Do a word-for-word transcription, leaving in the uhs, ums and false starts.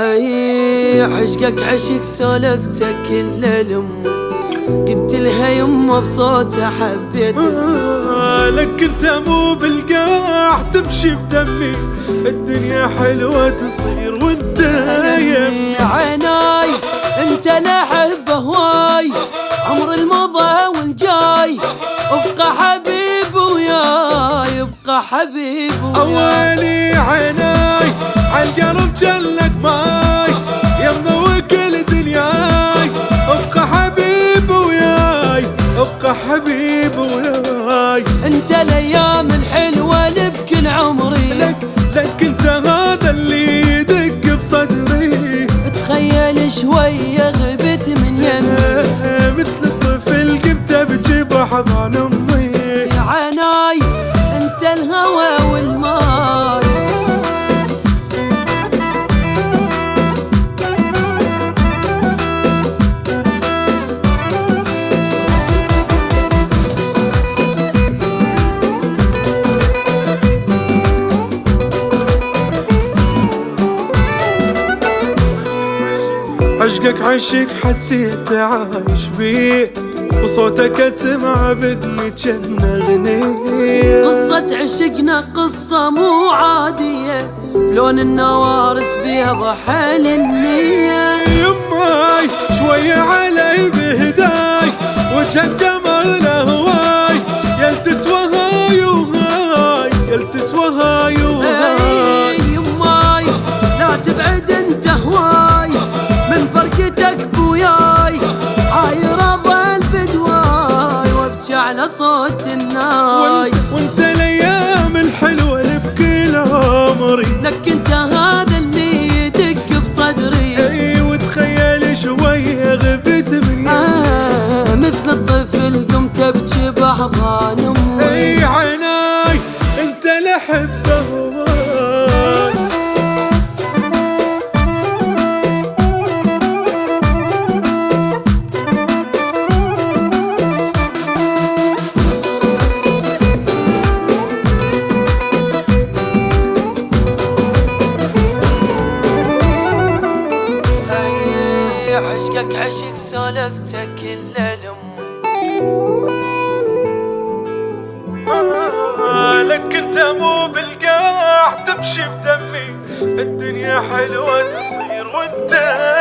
اي عشقك عشق سولفتك كل الام، قلت لها يمه بصوته حبيت اسمع. لك انت مو بالقاع تمشي بدمي، الدنيا حلوة تصير وانت يمي. عيناي انت لا احبه هواي، عمر المضى والجاي، ابقى حبيب وياي، ابقى حبيب وياي. اولي عيناي عالقلب جلك ماي، يا مضوي كل دنياي، ابقى حبيب وياي، ابقى حبيب وياي. انت الايام الحلوه اللي بكل عمري، لك لك انت هذا اللي يدق بصدري. تخيل شويه غبت من يمي، مثل الطفل قمت بجيب حضن امي. يا عيناي انت الهوى والماي. عشقك عشق حسيت عايش بيه، وصوتك اسمع بدني جنة غنية. قصة عشقنا قصة مو عادية، لون النوارس بيض حال النية. يماي شوية علي بهداي، وجه الجمال هواي، يلتسوى هاي وهاي، يلتسوى هاي وهاي. يماي لا تبعد انت هواي، من فرقتك بوياي، عايرة ظل بدواي، وابكي على صوت الناي. وانت الايام الحلوة اللي بكل عمري، لك انت هذا اللي يدق بصدري. اي وتخيل شوية غبت مني، آه مثل الطفل قمت ابكي باحضان امي. اي عيناي انت لحبه هواي. عشقك عشق سولفتك كل الام، لك انت مو بالقاع تمشي بدمي، الدنيا حلوة تصير وانت